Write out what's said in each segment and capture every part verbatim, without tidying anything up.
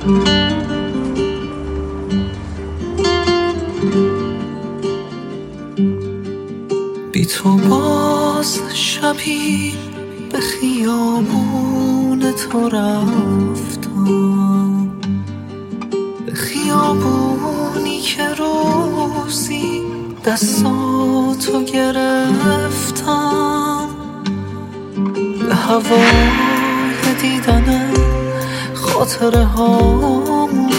بی تو باز شبی به خیابون تو رفتم، به خیابونی که روزی دستاتو گرفتم، به هوای دیدن خاطره هامون،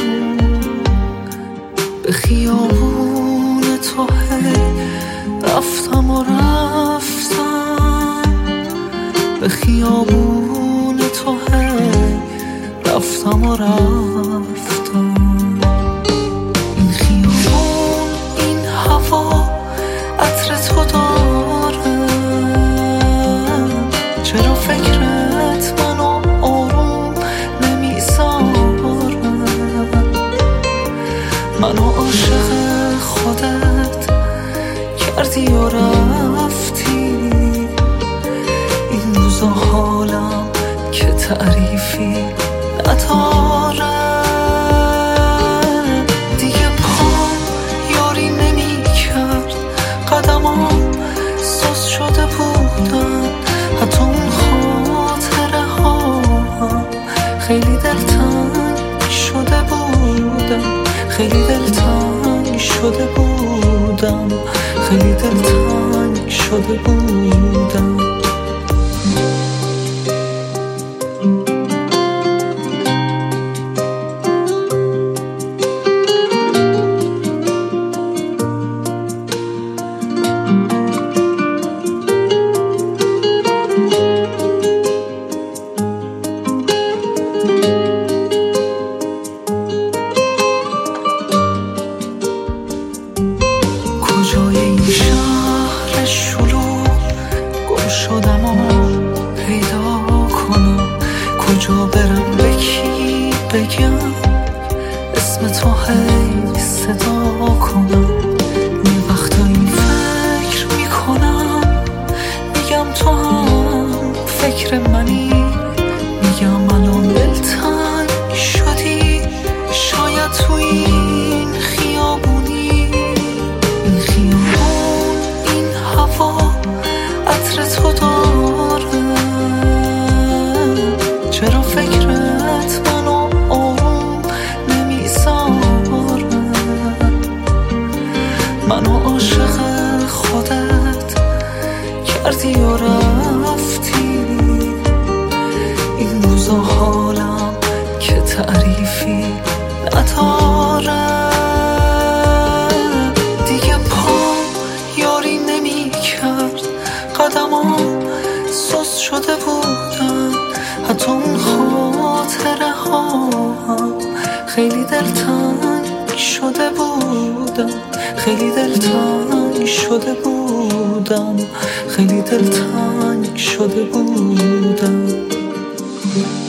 به خیابون تو هی رفتم و رفتم، به خیابون تو هی رفتم و رفتم. این خیابون این هوا عطر تو داره، چرا فکرت منو آروم نمیذاره؟ منو عاشق خودت کردی و رفتی، این روزا حالم که تعریفی نداره. دیگه پام یاری نمی کرد، قدمام سوز شده بودن، حتی اون خاطره ها خیلی دلتنگ شده بودم، خیلی دلتنگ شده بودم، خیلی دلتنگ شده بودم. کجای این شهر شلوغ گم شدم و پیدا کنم، کجا برم به کی بگم اسم تو هی صدا کنم. یه وقتایی فکر میکنم میگم تو هم فکر منی، میگم الان دلتنگ شدی شاید تو این خیابونی. این خیابون این هوا عطر تو داره، چرا فکرت منو آروم نمیذاره؟ منو عاشق خودت کردی و رفتی، این روزا حالم که تعریفی نداره. قدمام سوز شده بودن، حتی اون خاطره ها خیلی دلتنگ شده بودم، خیلی دلتنگ شده بودم، خیلی دلتنگ شده بودم.